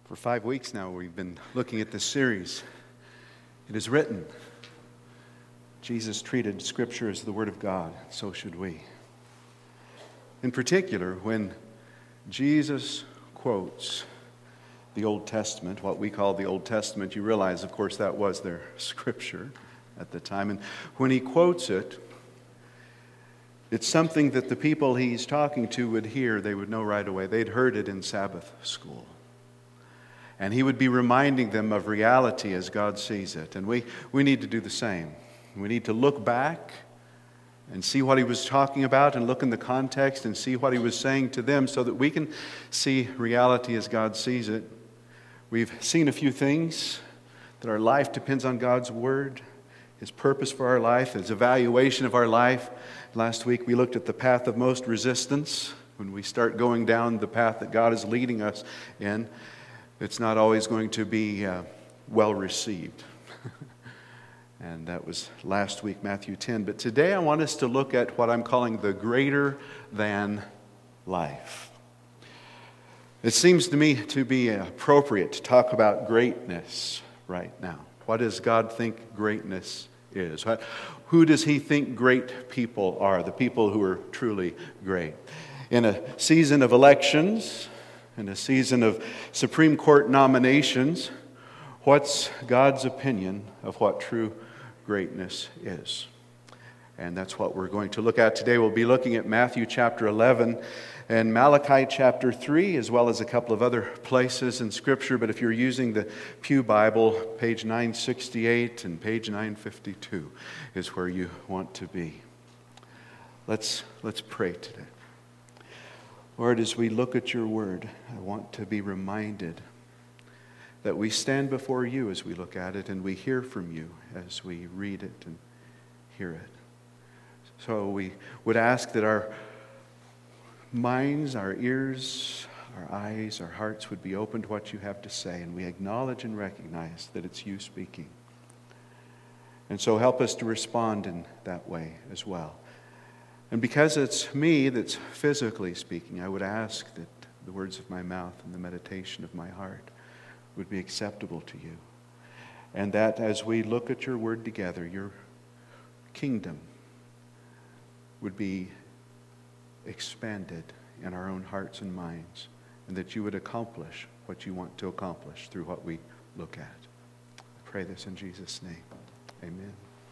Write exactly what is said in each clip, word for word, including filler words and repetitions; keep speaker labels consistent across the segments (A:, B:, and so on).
A: For five weeks now, we've been looking at this series. It is written, Jesus treated Scripture as the Word of God, so should we. In particular, when Jesus quotes the Old Testament, what we call the Old Testament, you realize, of course, that was their Scripture at the time. And when he quotes it, it's something that the people he's talking to would hear, they would know right away. They'd heard it in Sabbath school. And he would be reminding them of reality as God sees it. And we, we need to do the same. We need to look back and see what he was talking about and look in the context and see what he was saying to them so that we can see reality as God sees it. We've seen a few things, that our life depends on God's Word, His purpose for our life, His evaluation of our life. Last week we looked at the path of most resistance. When we start going down the path that God is leading us in, it's not always going to be uh, well received. And that was last week, Matthew ten. But today I want us to look at what I'm calling the greater than life. It seems to me to be appropriate to talk about greatness right now. What does God think greatness is? What, who does He think great people are, the people who are truly great? In a season of elections, in a season of Supreme Court nominations, what's God's opinion of what true greatness is? And that's what we're going to look at today. We'll be looking at Matthew chapter eleven and Malachi chapter three, as well as a couple of other places in Scripture. But if you're using the Pew Bible, page nine sixty-eight and page nine fifty-two is where you want to be. Let's, let's pray today. Lord, as we look at your word, I want to be reminded that we stand before you as we look at it and we hear from you as we read it and hear it. So we would ask that our minds, our ears, our eyes, our hearts would be open to what you have to say, and we acknowledge and recognize that it's you speaking. And so help us to respond in that way as well. And because it's me that's physically speaking, I would ask that the words of my mouth and the meditation of my heart would be acceptable to you. And that as we look at your word together, your kingdom would be expanded in our own hearts and minds, and that you would accomplish what you want to accomplish through what we look at. I pray this in Jesus' name. Amen.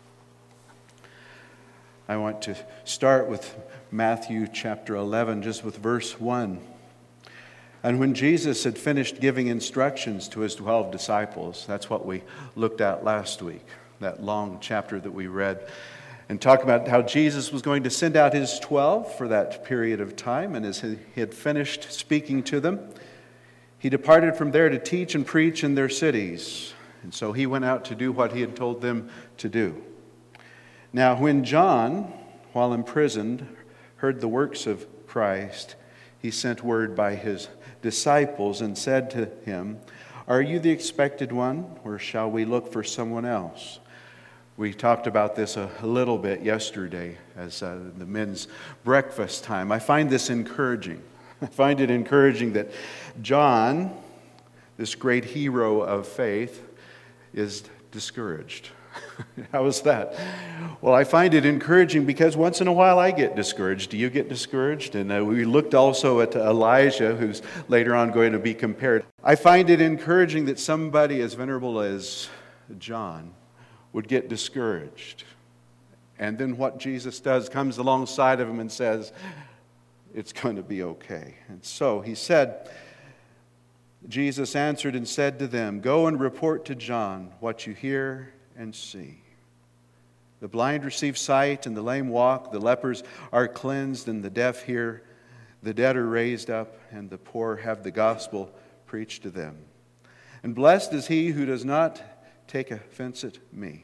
A: I want to start with Matthew chapter eleven, just with verse one. And when Jesus had finished giving instructions to his twelve disciples, that's what we looked at last week, that long chapter that we read, and talk about how Jesus was going to send out his twelve for that period of time. And as he had finished speaking to them, he departed from there to teach and preach in their cities. And so he went out to do what he had told them to do. Now, when John, while imprisoned, heard the works of Christ, he sent word by his disciples and said to him, "Are you the expected one, or shall we look for someone else?" We talked about this a little bit yesterday as uh, the men's breakfast time. I find this encouraging. I find it encouraging that John, this great hero of faith, is discouraged. How is that? Well, I find it encouraging because once in a while I get discouraged. Do you get discouraged? And uh, we looked also at Elijah, who's later on going to be compared. I find it encouraging that somebody as venerable as John would get discouraged. And then what Jesus does comes alongside of him and says, it's going to be okay. And so he said, Jesus answered and said to them, "Go and report to John what you hear and see. The blind receive sight, and the lame walk, the lepers are cleansed, and the deaf hear, the dead are raised up, and the poor have the gospel preached to them. And blessed is he who does not take offense at me."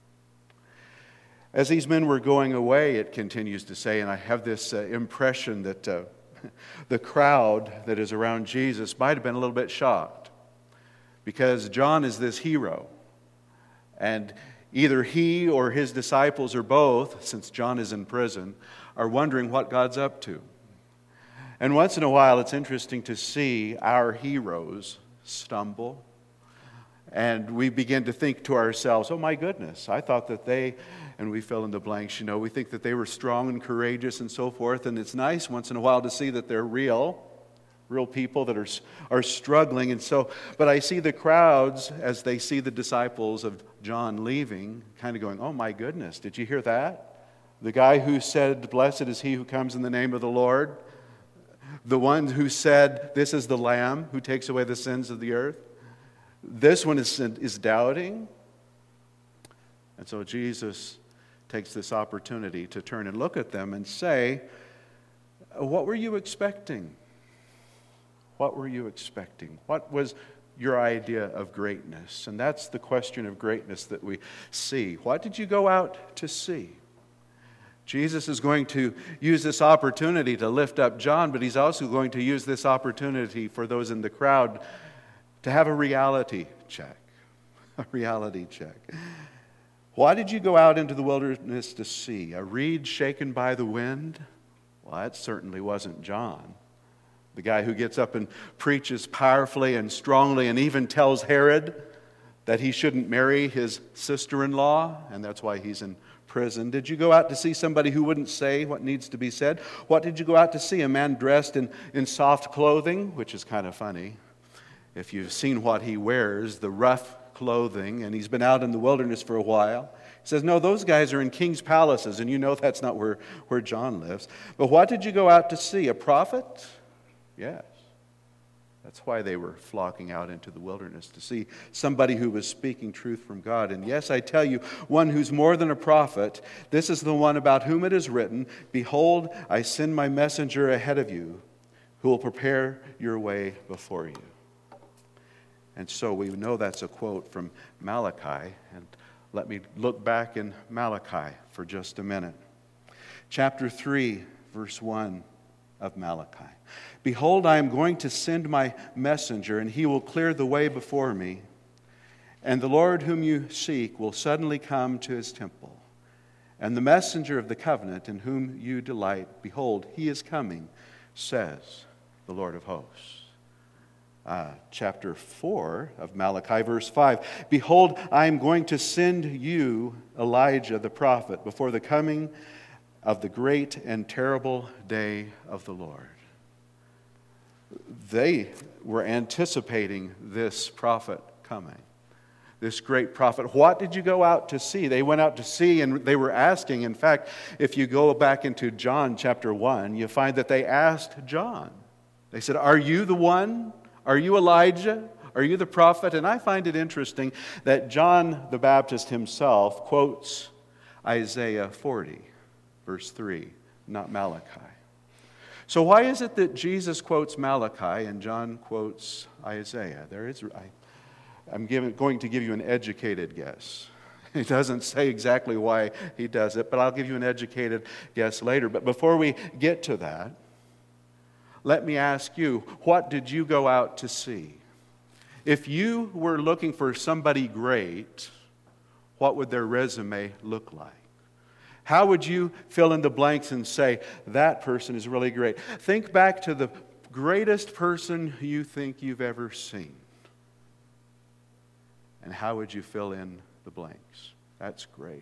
A: As these men were going away, it continues to say, and I have this uh, impression that uh, the crowd that is around Jesus might have been a little bit shocked, because John is this hero. And either he or his disciples or both, since John is in prison, are wondering what God's up to. And once in a while, it's interesting to see our heroes stumble. And we begin to think to ourselves, oh my goodness, I thought that they, and we fill in the blanks, you know, we think that they were strong and courageous and so forth. And it's nice once in a while to see that they're real, real people that are, are struggling. And so, but I see the crowds as they see the disciples of John leaving, kind of going, oh my goodness, did you hear that? The guy who said, blessed is he who comes in the name of the Lord. The one who said, this is the Lamb who takes away the sins of the earth. This one is, is doubting. And so Jesus takes this opportunity to turn and look at them and say, what were you expecting? What were you expecting? What was your idea of greatness? And that's the question of greatness that we see. What did you go out to see? Jesus is going to use this opportunity to lift up John, but he's also going to use this opportunity for those in the crowd to have a reality check. A reality check. Why did you go out into the wilderness to see? A reed shaken by the wind? Well, that certainly wasn't John. The guy who gets up and preaches powerfully and strongly and even tells Herod that he shouldn't marry his sister-in-law, and that's why he's in prison. Did you go out to see somebody who wouldn't say what needs to be said? What did you go out to see? A man dressed in, in soft clothing, which is kind of funny. If you've seen what he wears, the rough clothing, and he's been out in the wilderness for a while. He says, no, those guys are in king's palaces, and you know that's not where, where John lives. But what did you go out to see? A prophet? Yes. That's why they were flocking out into the wilderness, to see somebody who was speaking truth from God. And yes, I tell you, one who's more than a prophet, this is the one about whom it is written, behold, I send my messenger ahead of you, who will prepare your way before you. And so we know that's a quote from Malachi. And let me look back in Malachi for just a minute. Chapter three, verse one of Malachi. Behold, I am going to send my messenger, and he will clear the way before me. And the Lord whom you seek will suddenly come to his temple. And the messenger of the covenant in whom you delight, behold, he is coming, says the Lord of hosts. Uh, chapter four of Malachi, verse five. Behold, I am going to send you Elijah the prophet before the coming of the great and terrible day of the Lord. They were anticipating this prophet coming, this great prophet. What did you go out to see? They went out to see, and they were asking. In fact, if you go back into John chapter one, you find that they asked John. They said, are you the one? Are you Elijah? Are you the prophet? And I find it interesting that John the Baptist himself quotes Isaiah forty, verse three, not Malachi. So why is it that Jesus quotes Malachi and John quotes Isaiah? There is, I, I'm giving, going to give you an educated guess. He doesn't say exactly why he does it, but I'll give you an educated guess later. But before we get to that, let me ask you, what did you go out to see? If you were looking for somebody great, what would their resume look like? How would you fill in the blanks and say, that person is really great? Think back to the greatest person you think you've ever seen. And how would you fill in the blanks? That's great.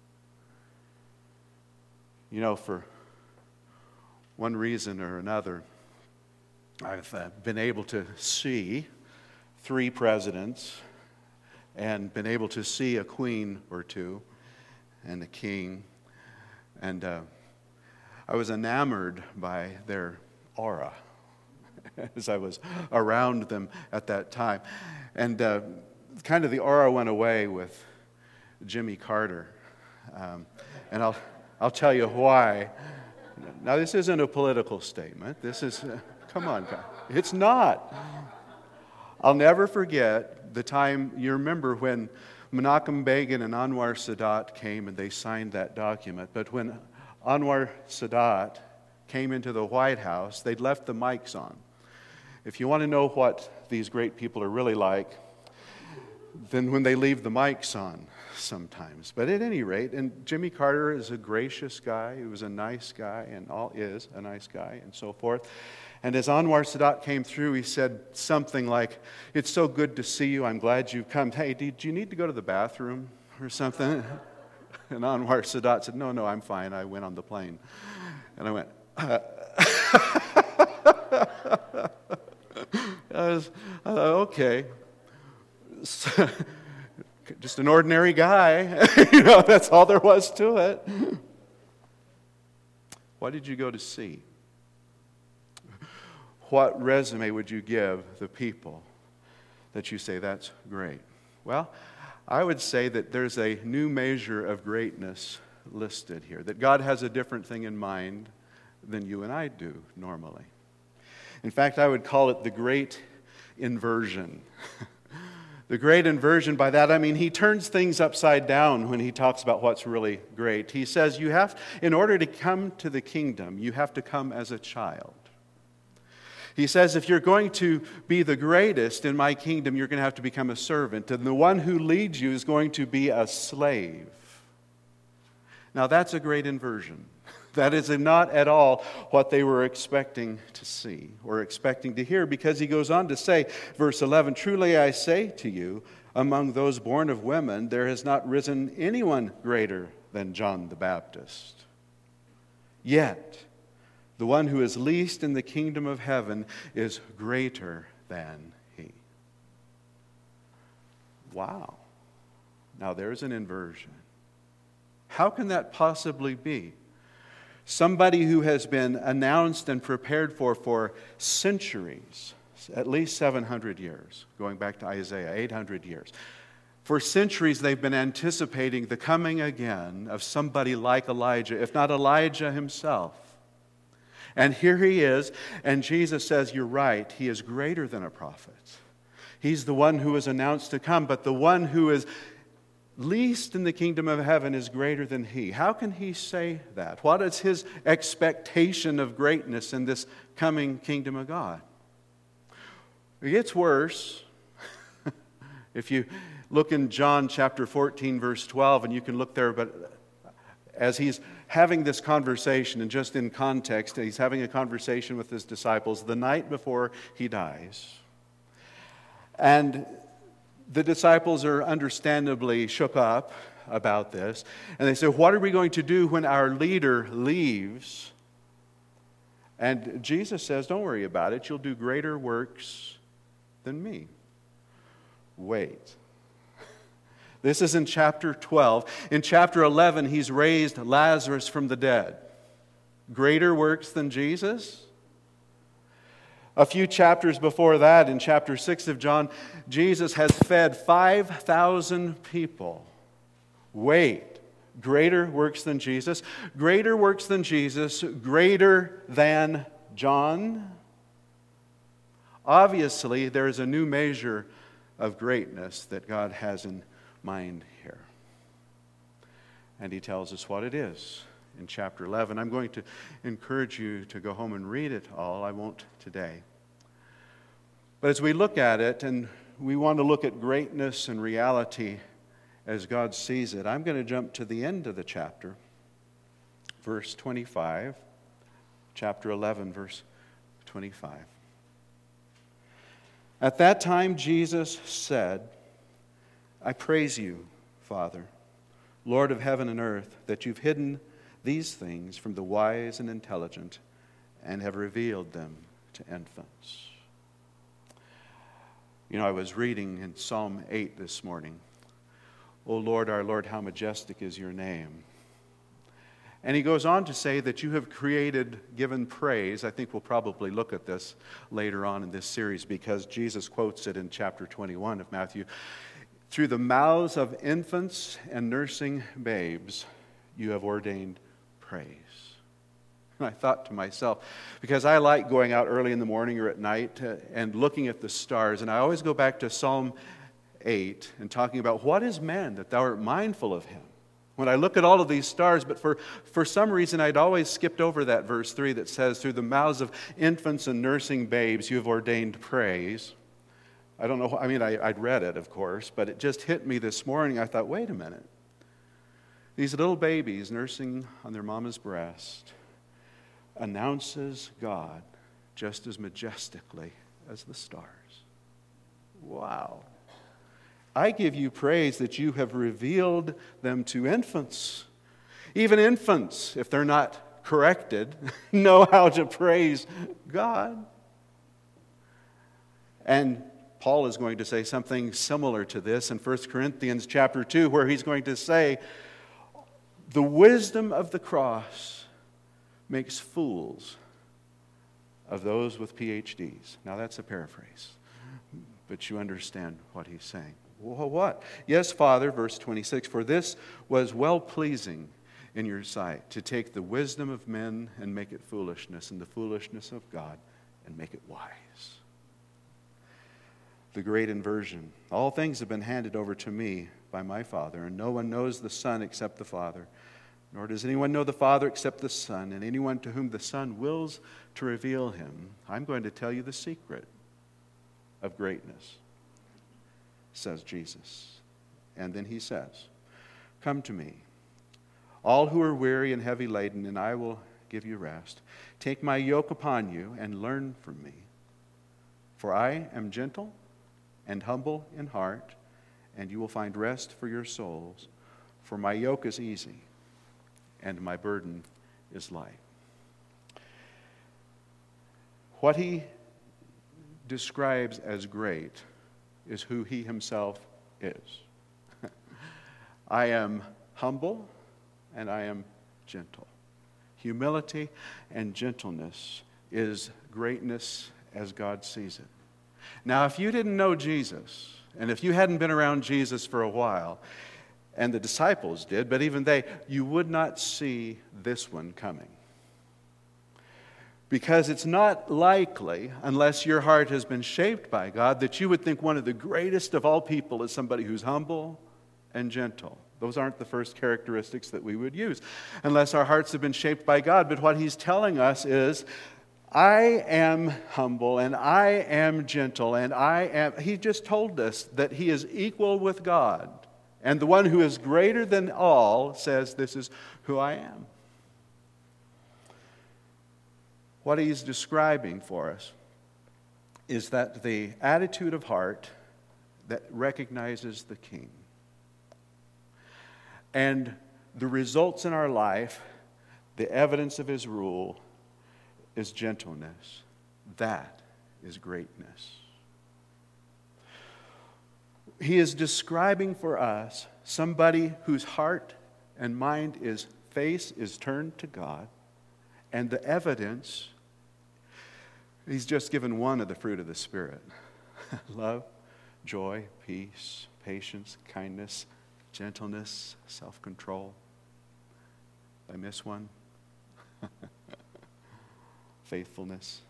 A: You know, for one reason or another, I've uh, been able to see three presidents and been able to see a queen or two and a king. And uh, I was enamored by their aura as I was around them at that time. And uh, kind of the aura went away with Jimmy Carter. Um, and I'll, I'll tell you why. Now, this isn't a political statement. This is, uh, come on, guys. It's not. I'll never forget the time, you remember when Menachem Begin and Anwar Sadat came and they signed that document. But when Anwar Sadat came into the White House, they'd left the mics on. If you want to know what these great people are really like, then when they leave the mics on sometimes. But at any rate, and Jimmy Carter is a gracious guy. He was a nice guy and all is a nice guy and so forth. And as Anwar Sadat came through, he said something like, "It's so good to see you. I'm glad you've come. Hey, did you need to go to the bathroom or something?" And Anwar Sadat said, "No, no, I'm fine. I went on the plane." And I went, uh. I was, I thought, okay. So, just an ordinary guy. You know, that's all there was to it. What did you go to see? What resume would you give the people that you say, that's great? Well, I would say that there's a new measure of greatness listed here, that God has a different thing in mind than you and I do normally. In fact, I would call it the great inversion. The great inversion, by that I mean he turns things upside down when he talks about what's really great. He says you have, in order to come to the kingdom, you have to come as a child. He says if you're going to be the greatest in my kingdom, you're going to have to become a servant. And the one who leads you is going to be a slave. Now that's a great inversion. That is not at all what they were expecting to see or expecting to hear, because he goes on to say, verse eleven, "Truly I say to you, among those born of women, there has not risen anyone greater than John the Baptist. Yet, the one who is least in the kingdom of heaven is greater than he." Wow. Now there's an inversion. How can that possibly be? Somebody who has been announced and prepared for for centuries, at least seven hundred years, going back to Isaiah, eight hundred years. For centuries they've been anticipating the coming again of somebody like Elijah, if not Elijah himself. And here he is, and Jesus says, you're right, he is greater than a prophet. He's the one who is announced to come, but the one who is least in the kingdom of heaven is greater than he. How can he say that? What is his expectation of greatness in this coming kingdom of God? It gets worse. If you look in John chapter fourteen, verse twelve, and you can look there, but as he's having this conversation, and just in context, he's having a conversation with his disciples the night before he dies. And the disciples are understandably shook up about this. And they say, what are we going to do when our leader leaves? And Jesus says, don't worry about it. You'll do greater works than me. Wait. This is in chapter twelve. In chapter eleven, he's raised Lazarus from the dead. Greater works than Jesus? A few chapters before that, in chapter six of John, Jesus has fed five thousand people. Wait, greater works than Jesus? Greater works than Jesus? Greater than John? Obviously, there is a new measure of greatness that God has in mind here. And he tells us what it is in chapter eleven. I'm going to encourage you to go home and read it all. I won't today. But as we look at it, and we want to look at greatness and reality as God sees it, I'm going to jump to the end of the chapter, verse twenty-five, chapter eleven, verse twenty-five. At that time Jesus said, I praise you, Father, Lord of heaven and earth, that you've hidden these things from the wise and intelligent and have revealed them to infants. You know, I was reading in Psalm eight this morning. O Lord, our Lord, how majestic is your name. And he goes on to say that you have created, given praise. I think we'll probably look at this later on in this series because Jesus quotes it in chapter twenty-one of Matthew. Through the mouths of infants and nursing babes, you have ordained praise. And I thought to myself, because I like going out early in the morning or at night uh, and looking at the stars, and I always go back to Psalm eight and talking about what is man that thou art mindful of him. When I look at all of these stars, but for, for some reason I'd always skipped over that verse three that says, through the mouths of infants and nursing babes you have ordained praise. I don't know, I mean, I, I'd read it, of course, but it just hit me this morning. I thought, wait a minute. These little babies nursing on their mama's breast announces God just as majestically as the stars. Wow. I give you praise that you have revealed them to infants. Even infants, if they're not corrected, know how to praise God. And Paul is going to say something similar to this in First Corinthians chapter two, where he's going to say, the wisdom of the cross makes fools of those with P H Ds. Now that's a paraphrase, but you understand what he's saying. Well, what? Yes, Father, verse twenty-six, for this was well-pleasing in your sight, to take the wisdom of men and make it foolishness, and the foolishness of God and make it wise. The great inversion. All things have been handed over to me by my Father, and no one knows the Son except the Father, nor does anyone know the Father except the Son, and anyone to whom the Son wills to reveal him. I'm going to tell you the secret of greatness, says Jesus. And then he says, come to me, all who are weary and heavy laden, and I will give you rest. Take my yoke upon you and learn from me. For I am gentle and humble in heart, and you will find rest for your souls. For my yoke is easy, and my burden is light. What he describes as great is who he himself is. I am humble and I am gentle. Humility and gentleness is greatness as God sees it. Now, if you didn't know Jesus, and if you hadn't been around Jesus for a while, and the disciples did, but even they, you would not see this one coming. Because it's not likely, unless your heart has been shaped by God, that you would think one of the greatest of all people is somebody who's humble and gentle. Those aren't the first characteristics that we would use, unless our hearts have been shaped by God. But what he's telling us is, I am humble and I am gentle, and I am, he just told us that he is equal with God. And the one who is greater than all says, this is who I am. What he's describing for us is that the attitude of heart that recognizes the King and the results in our life, the evidence of his rule, is gentleness. That is greatness. He is describing for us somebody whose heart and mind is face is turned to God, and the evidence, he's just given one of the fruit of the Spirit. Love, joy, peace, patience, kindness, gentleness, self-control. Did I miss one? Faithfulness.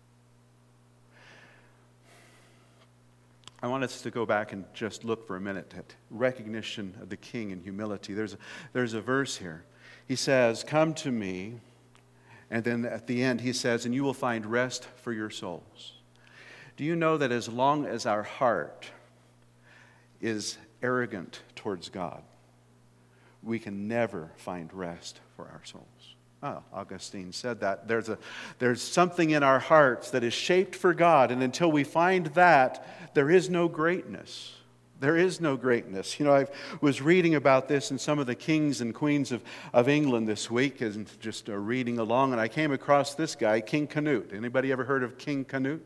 A: I want us to go back and just look for a minute at recognition of the King and humility. There's a, there's a verse here. He says, come to me, and then at the end he says, and you will find rest for your souls. Do you know that as long as our heart is arrogant towards God, we can never find rest for our souls? Oh, Augustine said that. There's a, there's something in our hearts that is shaped for God, and until we find that, there is no greatness. There is no greatness. You know, I was reading about this in some of the kings and queens of, of England this week, and just uh, reading along, and I came across this guy, King Canute. Anybody ever heard of King Canute?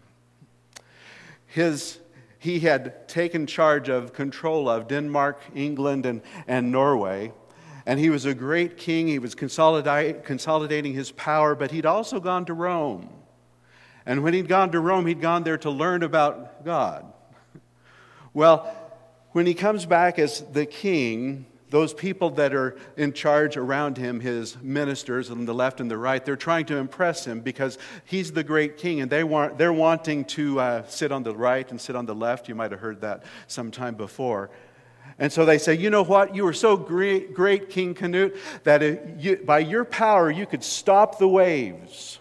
A: His, he had taken charge of, control of Denmark, England, and, and Norway. And he was a great king. He was consolidate, consolidating his power, but he'd also gone to Rome. And when he'd gone to Rome, he'd gone there to learn about God. Well, when he comes back as the king, those people that are in charge around him, his ministers on the left and the right, they're trying to impress him because he's the great king, and they want, they're wanting to uh, sit on the right and sit on the left. You might have heard that sometime before. And so they say, you know what, you were so great, great King Canute, that it, you, by your power you could stop the waves.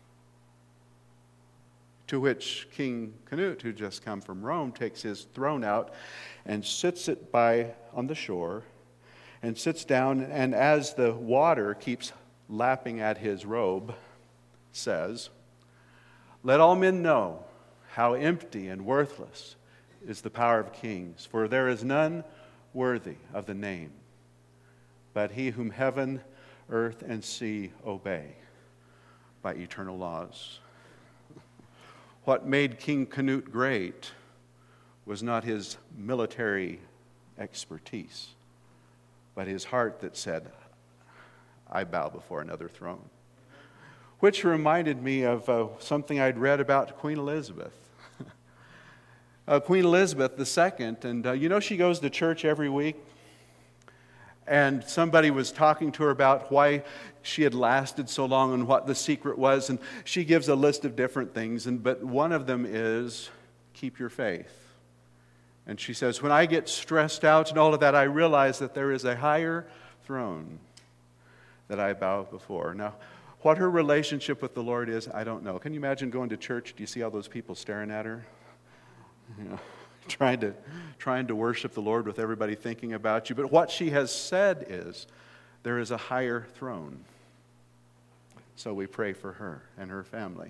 A: To which King Canute, who just come from Rome, takes his throne out and sits it by on the shore and sits down, and as the water keeps lapping at his robe, says, Let all men know how empty and worthless is the power of kings, for there is none worthy of the name, but he whom heaven, earth, and sea obey by eternal laws. What made King Canute great was not his military expertise, but his heart that said, I bow before another throne. Which reminded me of uh, something I'd read about Queen Elizabeth. uh, Queen Elizabeth the Second, and uh, you know she goes to church every week? And somebody was talking to her about why she had lasted so long and what the secret was. And she gives a list of different things. And but one of them is, keep your faith. And she says, when I get stressed out and all of that, I realize that there is a higher throne that I bow before. Now, what her relationship with the Lord is, I don't know. Can you imagine going to church? Do you see all those people staring at her? You know, trying to trying to worship the Lord with everybody thinking about you. But what she has said is, there is a higher throne. So we pray for her and her family.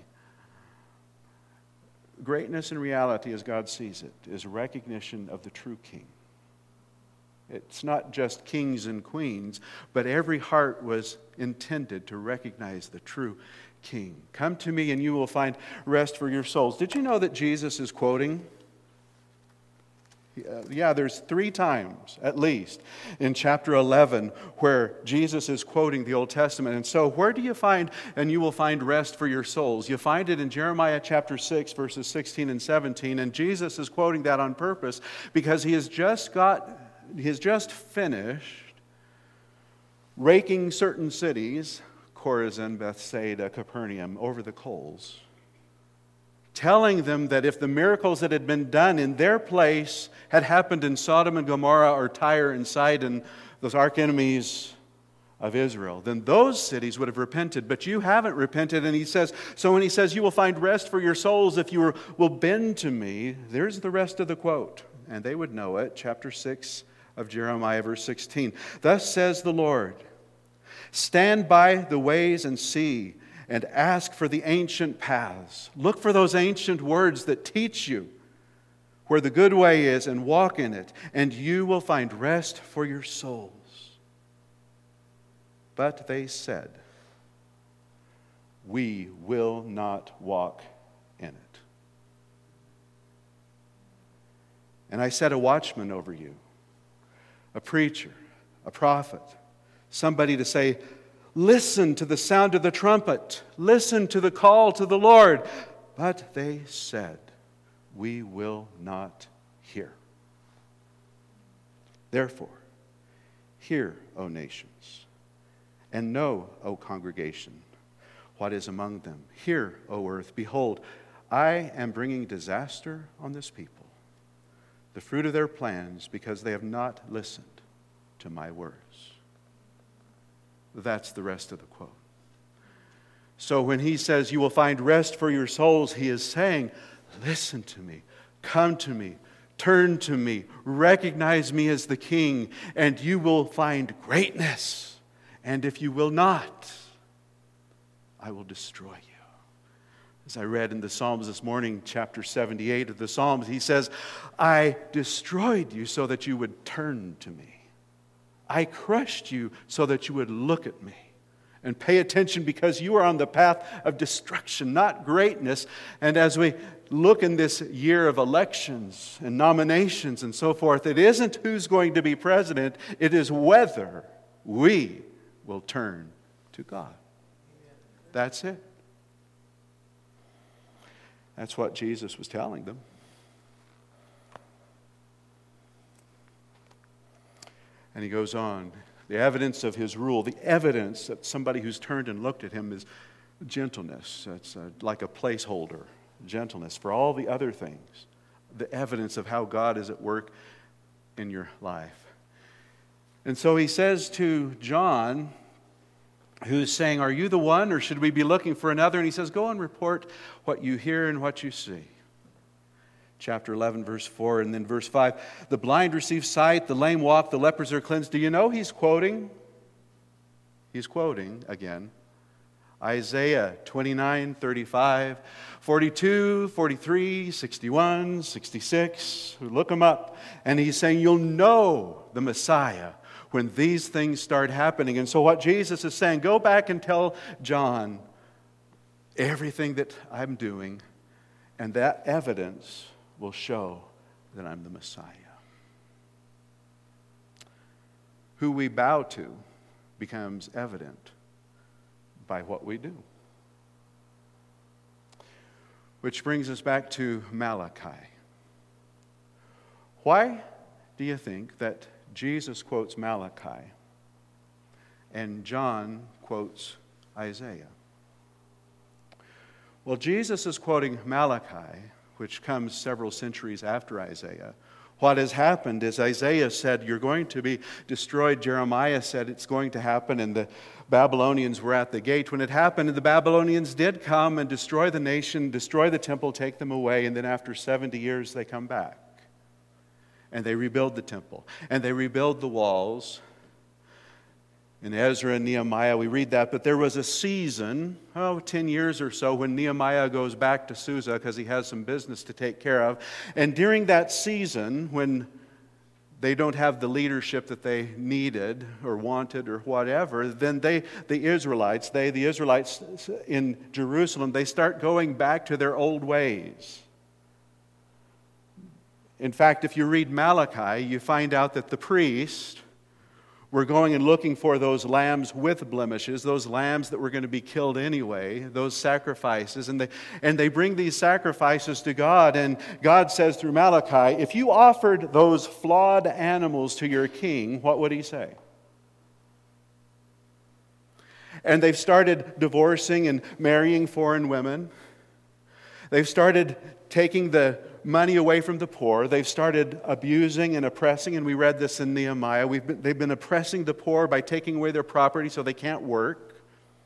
A: Greatness in reality, as God sees it, is recognition of the true King. It's not just kings and queens, but every heart was intended to recognize the true King. Come to me and you will find rest for your souls. Did you know that Jesus is quoting? Yeah, there's three times, at least, in chapter eleven where Jesus is quoting the Old Testament. And so where do you find, and you will find rest for your souls? You find it in Jeremiah chapter six, verses sixteen and seventeen. And Jesus is quoting that on purpose because he has just got, he has just finished raking certain cities, Chorazin, Bethsaida, Capernaum, over the coals, telling them that if the miracles that had been done in their place had happened in Sodom and Gomorrah or Tyre and Sidon, those arch enemies of Israel, then those cities would have repented. But you haven't repented. And he says, so when he says, you will find rest for your souls if you will bend to me, there's the rest of the quote. And they would know it, chapter six of Jeremiah, verse sixteen. Thus says the Lord, stand by the ways and see, and ask for the ancient paths. Look for those ancient words that teach you where the good way is and walk in it, and you will find rest for your souls. But they said, we will not walk in it. And I set a watchman over you, a preacher, a prophet, somebody to say, listen to the sound of the trumpet. Listen to the call to the Lord. But they said, we will not hear. Therefore, hear, O nations, and know, O congregation, what is among them. Hear, O earth, behold, I am bringing disaster on this people, the fruit of their plans, because they have not listened to my words. That's the rest of the quote. So when he says, you will find rest for your souls, he is saying, listen to me, come to me, turn to me, recognize me as the King, and you will find greatness. And if you will not, I will destroy you. As I read in the Psalms this morning, chapter seventy-eight of the Psalms, he says, I destroyed you so that you would turn to me. I crushed you so that you would look at me and pay attention, because you are on the path of destruction, not greatness. And as we look in this year of elections and nominations and so forth, it isn't who's going to be president, it is whether we will turn to God. That's it. That's what Jesus was telling them. And he goes on, the evidence of his rule, the evidence that somebody who's turned and looked at him is gentleness. It's a, like a placeholder, gentleness for all the other things. The evidence of how God is at work in your life. And so he says to John, who's saying, are you the one, or should we be looking for another? And he says, go and report what you hear and what you see. Chapter eleven, verse four, and then verse five. The blind receive sight, the lame walk, the lepers are cleansed. Do you know he's quoting? He's quoting, again, Isaiah twenty-nine, thirty-five, forty-two, forty-three, sixty-one, sixty-six. Look them up. And he's saying you'll know the Messiah when these things start happening. And so what Jesus is saying, go back and tell John everything that I'm doing, and that evidence will show that I'm the Messiah. Who we bow to becomes evident by what we do. Which brings us back to Malachi. Why do you think that Jesus quotes Malachi and John quotes Isaiah? Well, Jesus is quoting Malachi, which comes several centuries after Isaiah. What has happened is Isaiah said, you're going to be destroyed. Jeremiah said it's going to happen, and the Babylonians were at the gate when it happened. And the Babylonians did come and destroy the nation, destroy the temple, take them away, and then after seventy years they come back. And they rebuild the temple, and they rebuild the walls. In Ezra and Nehemiah, we read that, but there was a season, oh, ten years or so, when Nehemiah goes back to Susa because he has some business to take care of. And during that season, when they don't have the leadership that they needed or wanted or whatever, then they, the Israelites, they, the Israelites in Jerusalem, they start going back to their old ways. In fact, if you read Malachi, you find out that the priest were going and looking for those lambs with blemishes, those lambs that were going to be killed anyway, those sacrifices. And they, and they bring these sacrifices to God. And God says through Malachi, if you offered those flawed animals to your king, what would he say? And they've started divorcing and marrying foreign women. They've started taking the money away from the poor. They've started abusing and oppressing, and we read this in Nehemiah. We've been, they've been oppressing the poor by taking away their property so they can't work.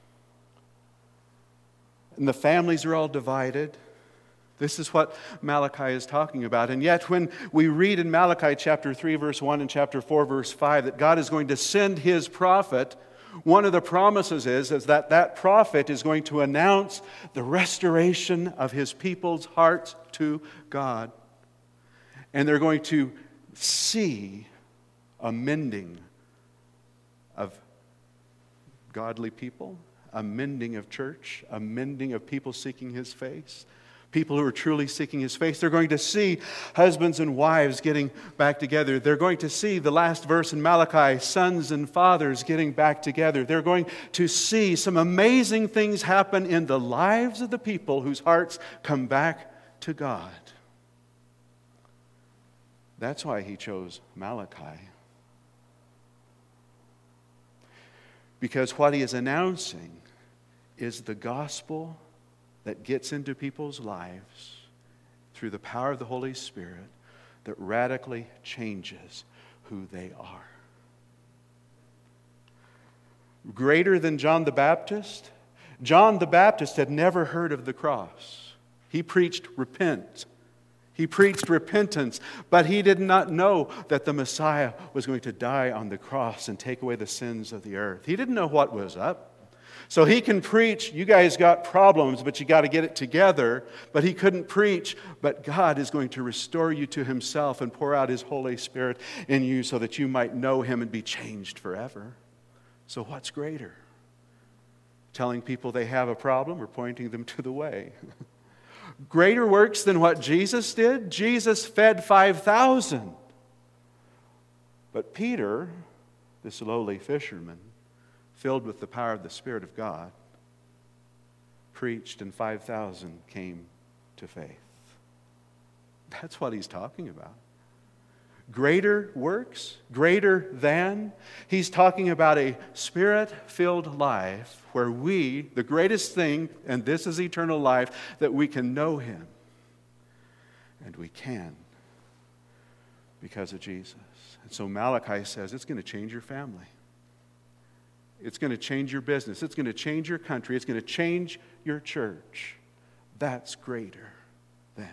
A: And the families are all divided. This is what Malachi is talking about. And yet when we read in Malachi chapter three, verse one, and chapter four, verse five, that God is going to send His prophet, one of the promises is, is that that prophet is going to announce the restoration of His people's hearts to God. And they're going to see a mending of godly people, a mending of church, a mending of people seeking His face. People who are truly seeking His face. They're going to see husbands and wives getting back together. They're going to see the last verse in Malachi, sons and fathers getting back together. They're going to see some amazing things happen in the lives of the people whose hearts come back to God. That's why He chose Malachi. Because what He is announcing is the gospel that gets into people's lives through the power of the Holy Spirit that radically changes who they are. Greater than John the Baptist? John the Baptist had never heard of the cross. He preached repent. He preached repentance, but he did not know that the Messiah was going to die on the cross and take away the sins of the earth. He didn't know what was up. So he can preach, you guys got problems, but you got to get it together. But he couldn't preach, but God is going to restore you to Himself and pour out His Holy Spirit in you so that you might know Him and be changed forever. So what's greater? Telling people they have a problem or pointing them to the way? Greater works than what Jesus did? Jesus fed five thousand. But Peter, this lowly fisherman, filled with the power of the Spirit of God, preached and five thousand came to faith. That's what he's talking about. Greater works, greater than. He's talking about a Spirit-filled life where we, the greatest thing, and this is eternal life, that we can know Him. And we can because of Jesus. And so Malachi says it's going to change your family. It's going to change your business. It's going to change your country. It's going to change your church. That's greater than.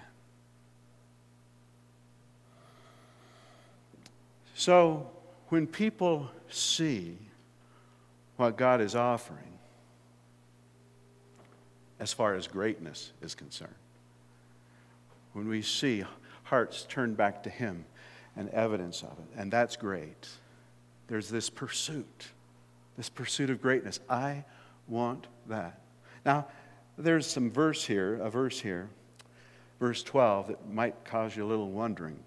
A: So, when people see what God is offering, as far as greatness is concerned. When we see hearts turned back to Him and evidence of it, and that's great. There's this pursuit, this pursuit of greatness. I want that. Now, there's some verse here, a verse here, verse twelve, that might cause you a little wondering.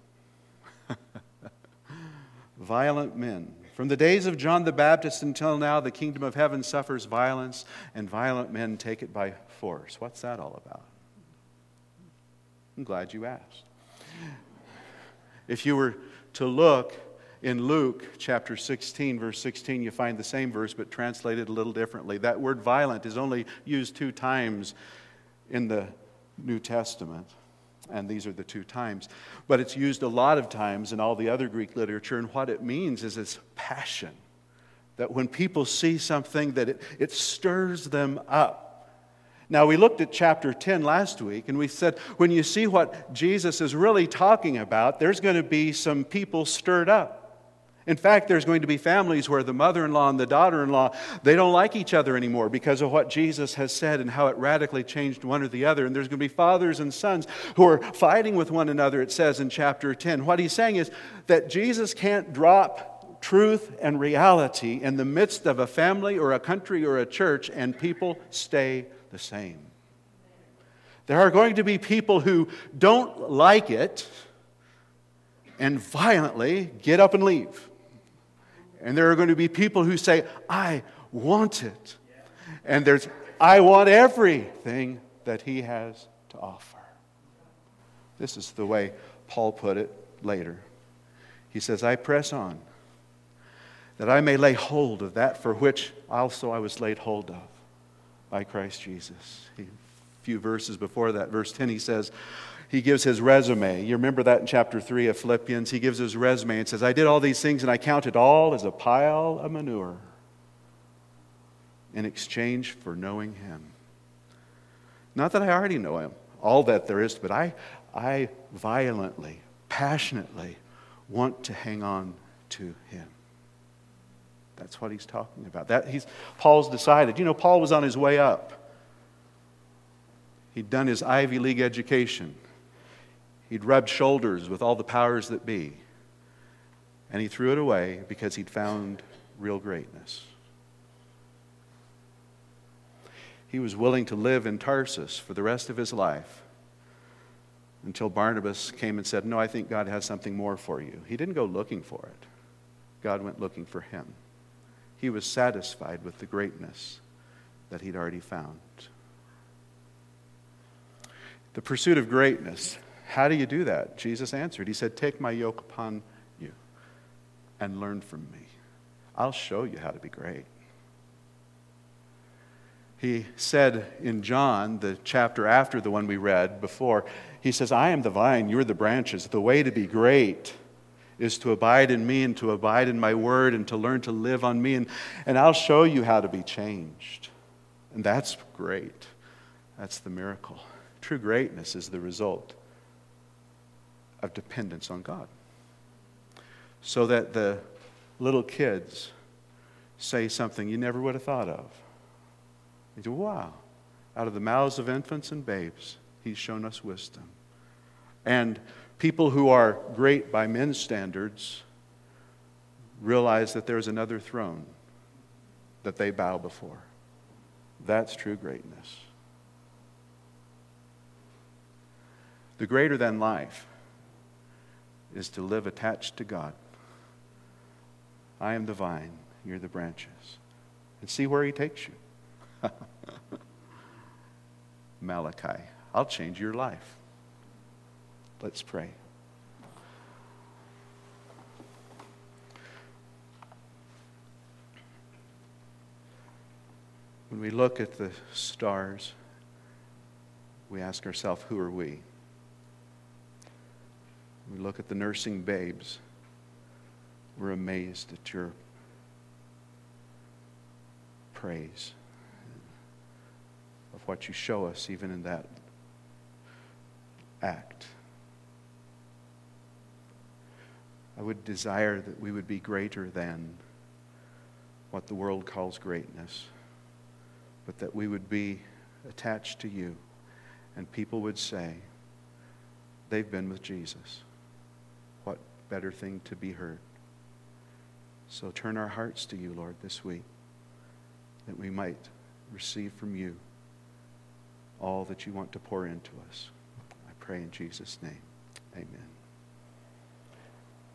A: Violent men. From the days of John the Baptist until now, the kingdom of heaven suffers violence, and violent men take it by force. What's that all about? I'm glad you asked. If you were to look in Luke chapter sixteen, verse sixteen, you find the same verse but translated a little differently. That word violent is only used two times in the New Testament, and these are the two times. But it's used a lot of times in all the other Greek literature, and what it means is it's passion. That when people see something, that it, it stirs them up. Now, we looked at chapter ten last week, and we said when you see what Jesus is really talking about, there's going to be some people stirred up. In fact, there's going to be families where the mother-in-law and the daughter-in-law, they don't like each other anymore because of what Jesus has said and how it radically changed one or the other. And there's going to be fathers and sons who are fighting with one another, it says in chapter ten. What he's saying is that Jesus can't drop truth and reality in the midst of a family or a country or a church and people stay the same. There are going to be people who don't like it and violently get up and leave. And there are going to be people who say, I want it. And there's, I want everything that He has to offer. This is the way Paul put it later. He says, I press on, that I may lay hold of that for which also I was laid hold of by Christ Jesus. He, a few verses before that, verse ten, he says, he gives his resume. You remember that in chapter three of Philippians? He gives his resume and says, I did all these things and I count it all as a pile of manure in exchange for knowing Him. Not that I already know Him, all that there is, but I, I violently, passionately want to hang on to Him. That's what he's talking about. That he's Paul's decided. You know, Paul was on his way up. He'd done his Ivy League education. He'd rubbed shoulders with all the powers that be. And he threw it away because he'd found real greatness. He was willing to live in Tarsus for the rest of his life until Barnabas came and said, no, I think God has something more for you. He didn't go looking for it. God went looking for him. He was satisfied with the greatness that he'd already found. The pursuit of greatness. How do you do that? Jesus answered. He said, take my yoke upon you and learn from me. I'll show you how to be great. He said in John, the chapter after the one we read before, he says, I am the vine, you're the branches. The way to be great is to abide in me and to abide in my word and to learn to live on me. And, and I'll show you how to be changed. And that's great. That's the miracle. True greatness is the result of dependence on God. So that the little kids say something you never would have thought of. You go, wow, out of the mouths of infants and babes, He's shown us wisdom. And people who are great by men's standards realize that there's another throne that they bow before. That's true greatness. The greater than life is to live attached to God. I am the vine, you're the branches. And see where He takes you. Malachi, I'll change your life. Let's pray. When we look at the stars, we ask ourselves, who are we? We look at the nursing babes. We're amazed at your praise of what you show us even in that act. I would desire that we would be greater than what the world calls greatness, but that we would be attached to you, and people would say, they've been with Jesus. What better thing to be heard? So turn our hearts to you, Lord, this week, that we might receive from you all that you want to pour into us. I pray in Jesus' name. Amen.